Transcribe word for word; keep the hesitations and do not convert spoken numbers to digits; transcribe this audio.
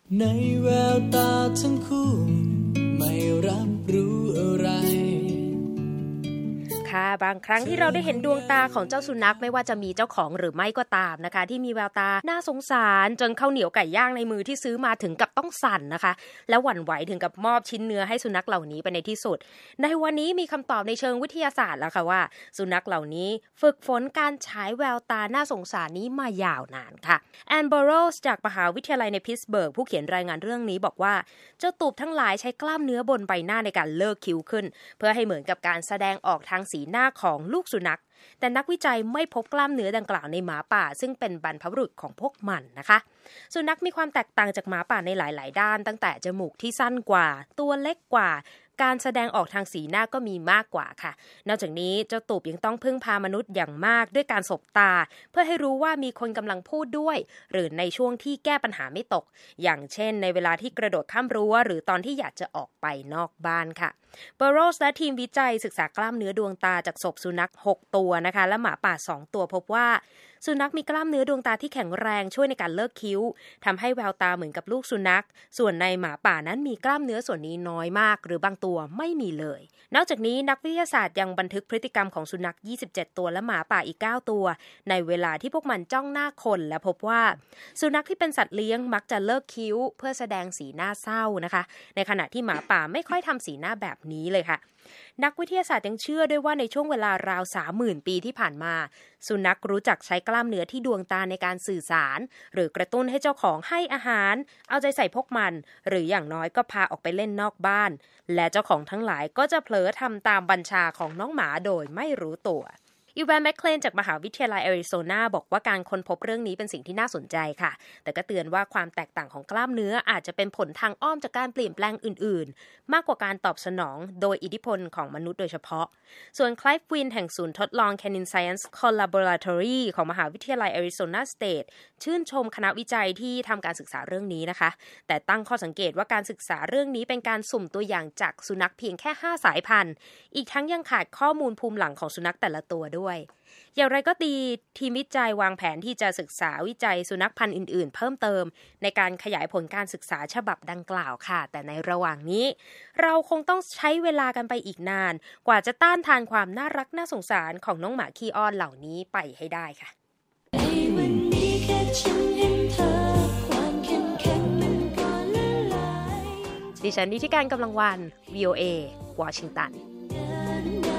ในแววตาทั้งคู่ไม่รับรู้อะไรค่ะบางครั้งที่เราได้เห็นดวงตาของเจ้าสุนัขไม่ว่าจะมีเจ้าของหรือไม่ก็ตามนะคะที่มีแววตาน่าสงสารจนข้าวเหนียวไก่ย่างในมือที่ซื้อมาถึงกับต้องสั่นนะคะแล้วหวั่นไหวถึงกับมอบชิ้นเนื้อให้สุนัขเหล่านี้ไปในที่สุดในวันนี้มีคำตอบในเชิงวิทยาศาสตร์แล้วค่ะว่าสุนัขเหล่านี้ฝึกฝนการฉายแววตาน่าสงสารนี้มายาวนานค่ะแอนบอโรสจากมหาวิทยาลัยในพิตต์สเบิร์กผู้เขียนรายงานเรื่องนี้บอกว่าเจ้าตูบทั้งหลายใช้กล้ามเนื้อบนใบหน้าในการเลิกคิ้วขึ้นเพื่อให้เหมือนกับการแสดงออกทางสีหน้าของลูกสุนัขแต่นักวิจัยไม่พบกล้ามเนื้อดังกล่าวในหมาป่าซึ่งเป็นบรรพบุรุษของพวกมันนะคะสุนัขมีความแตกต่างจากหมาป่าในหลายๆด้านตั้งแต่จมูกที่สั้นกว่าตัวเล็กกว่าการแสดงออกทางสีหน้าก็มีมากกว่าค่ะนอกจากนี้เจ้าตูบยังต้องพึ่งพามนุษย์อย่างมากด้วยการสบตาเพื่อให้รู้ว่ามีคนกำลังพูดด้วยหรือในช่วงที่แก้ปัญหาไม่ตกอย่างเช่นในเวลาที่กระโดดข้ามรั้วหรือตอนที่อยากจะออกไปนอกบ้านค่ะเบอร์โรสและทีมวิจัยศึกษากล้ามเนื้อดวงตาจากศพสุนัขหกตัวนะคะและหมาป่าสองตัวพบว่าสุนัขมีกล้ามเนื้อดวงตาที่แข็งแรงช่วยในการเลิกคิ้วทำให้แววตาเหมือนกับลูกสุนัขส่วนในหมาป่านั้นมีกล้ามเนื้อส่วนนี้น้อยมากหรือบางตัวไม่มีเลยนอกจากนี้นักวิทยาศาสตร์ยังบันทึกพฤติกรรมของสุนัขยี่สิบเจ็ดตัวและหมาป่าอีกเก้าตัวในเวลาที่พวกมันจ้องหน้าคนและพบว่าสุนัขที่เป็นสัตว์เลี้ยงมักจะเลิกคิ้วเพื่อแสดงสีหน้าเศร้านะคะในขณะที่หมาป่าไม่ค่อยทำสีหน้าแบบนี้เลยค่ะนักวิทยาศาสตร์ยังเชื่อด้วยว่าในช่วงเวลาราว สามหมื่น ปีที่ผ่านมาสุนัขรู้จักใช้กล้ามเนื้อที่ดวงตาในการสื่อสารหรือกระตุ้นให้เจ้าของให้อาหารเอาใจใส่พวกมันหรืออย่างน้อยก็พาออกไปเล่นนอกบ้านและเจ้าของทั้งหลายก็จะเผลอทำตามบัญชาของน้องหมาโดยไม่รู้ตัวอีวานแมคเคลนจากมหาวิทยาลัยแอริโซนาบอกว่าการค้นพบเรื่องนี้เป็นสิ่งที่น่าสนใจค่ะแต่ก็เตือนว่าความแตกต่างของกล้ามเนื้ออาจจะเป็นผลทางอ้อมจากการเปลี่ยนแปลงอื่นๆมากกว่าการตอบสนองโดยอิทธิพลของมนุษย์โดยเฉพาะส่วนไคลฟ์วินแห่งศูนย์ทดลอง Canine Science Collaboratory ของมหาวิทยาลัยแอริโซนาสเตทชื่นชมคณะวิจัยที่ทำการศึกษาเรื่องนี้นะคะแต่ตั้งข้อสังเกตว่าการศึกษาเรื่องนี้เป็นการสุ่มตัวอย่างจากสุนัขเพียงแค่ห้าสายพันธุ์อีกทั้งยังขาดข้อมูลภูมิหลังของสุนัขแต่ละตัวด้วยอย่างไรก็ดีทีมวิจัยวางแผนที่จะศึกษาวิจัยสุนัขพันธุ์อื่นๆเพิ่มเติมในการขยายผลการศึกษาฉบับดังกล่าวค่ะแต่ในระหว่างนี้เราคงต้องใช้เวลากันไปอีกนานกว่าจะต้านทานความน่ารักน่าสงสารของน้องหมาขี้อ้อนเหล่านี้ไปให้ได้ค่ะดิฉันนิติการกำลังวัน วี โอ เอ วอชิงตัน